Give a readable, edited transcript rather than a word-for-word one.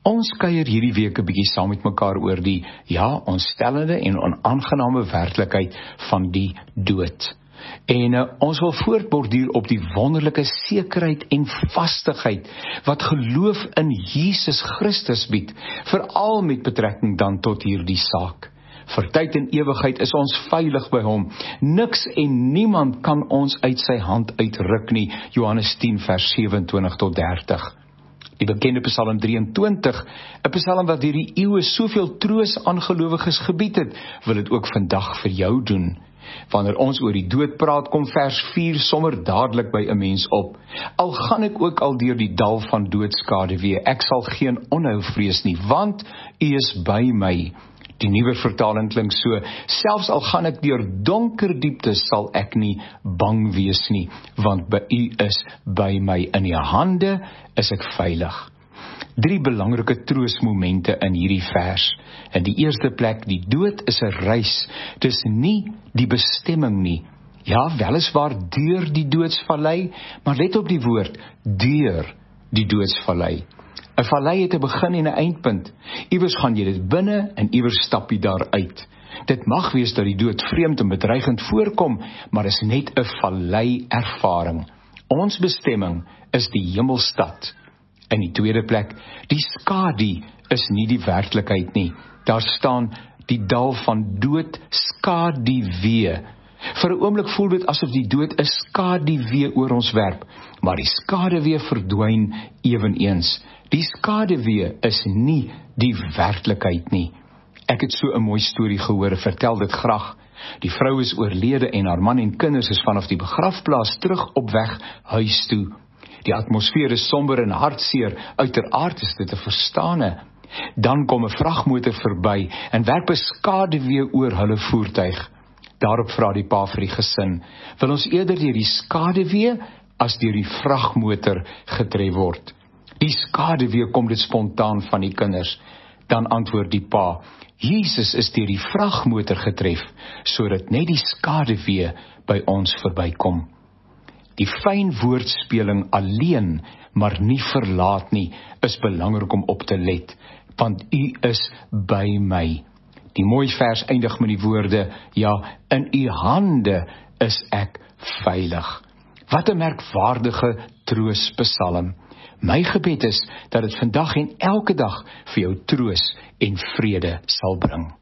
Ons kuier hierdie week 'n bietjie saam met mekaar oor die, ontstellende en onaangename werklikheid van die dood. En ons wil voortborduur op die wonderlike sekerheid en vastigheid wat geloof in Jesus Christus bied, veral met betrekking dan tot hierdie saak. Vir tyd en ewigheid is ons veilig by hom. Niks en niemand kan ons uit sy hand uitruk nie. Johannes 10 vers 27 tot 30. Die bekende Psalm 23, 'n Psalm wat deur die eeue soveel troos aan gelowiges gebied het, wil dit ook vandag vir jou doen. Wanneer ons oor die dood praat, kom vers 4 sommer dadelik by 'n mens op. Al gaan ek ook al deur die dal van doodskaduwee, ek sal geen onheil vrees nie, want U is by my. Die nuwe vertaling klink so: selfs al gaan ek deur donker dieptes, sal ek nie bang wees nie, want U is by my. In U hande is ek veilig. 3 belangrike troosmomente in hierdie vers. In die eerste plek, die dood is 'n reis, dis nie die bestemming nie. Ja, weliswaar deur die doodsvallei, maar let op die woord, deur die doodsvallei. 'n Vallei het 'n begin en 'n eindpunt. Iewers gaan jy dit binne en iewers stap jy daar uit. Dit mag wees dat die dood vreemd en bedreigend voorkom, maar is net 'n vallei ervaring. Ons bestemming is die hemelstad. In die tweede plek, die skadu is nie die werklikheid nie. Daar staan die dal van dood skaduwee. Vir 'n oomblik voel dit asof die dood 'n skaduwee oor ons werp, maar die skaduwee verdwyn eweneens. Die skaduwee is nie die werklikheid nie. Ek het so 'n mooi storie gehoor, vertel dit graag. Die vrou is oorlede en haar man en kinders is vanaf die begrafplaas terug op weg huis toe. Die atmosfeer is somber en hartseer, uiteraard is dit te verstaane. Dan kom 'n vragmotor verby en werp 'n skaduwee oor hulle voertuig. Daarop vra die pa vir die gesin: wil ons eerder deur die skaduwee as deur die vragmotor getref word? Die skaduwee, kom dit spontaan van die kinders. Dan antwoord die pa: Jesus is deur die vragmotor getref, sodat net die skaduwee by ons verbykom. Die fyn woordspeling alleen, maar nie verlaat nie, is belangrik om op te let, want U is by my. Die mooi vers eindig met die woorde: ja, in U hande is ek veilig. Wat 'n merkwaardige troospsalm. My gebed is dat dit vandag en elke dag vir jou troos en vrede sal bring.